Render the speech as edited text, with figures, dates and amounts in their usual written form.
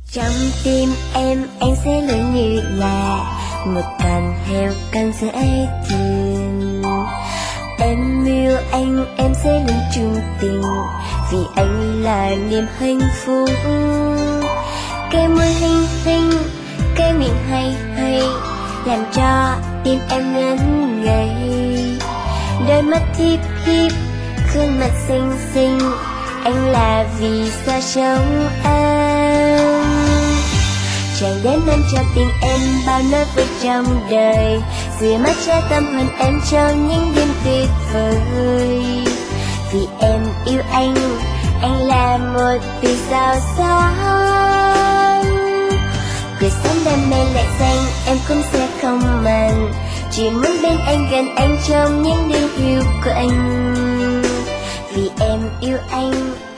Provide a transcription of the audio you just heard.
Trong tim em, anh sẽ luôn như là một con heo con dễ thương. Em yêu anh, em sẽ luôn trung tình, vì anh là niềm hạnh phúc. Cái môi xinh xinh, cái miệng hay hay, làm cho tim em ngẩn ngây. Đôi mắt híp híp, khuôn mặt xinh xinh, anh là vì sao sống em. Chàng đến đem cho tình em bao nỗi vui trong đời, rửa mắt che tâm hồn em trong những đêm tuyệt vời. Vì em yêu anh là một vì sao sáng. Cuộc sống đam mê lại xanh em cũng sẽ không màng, chỉ muốn bên anh gần anh trong những đêm yêu của anh. Vì em yêu anh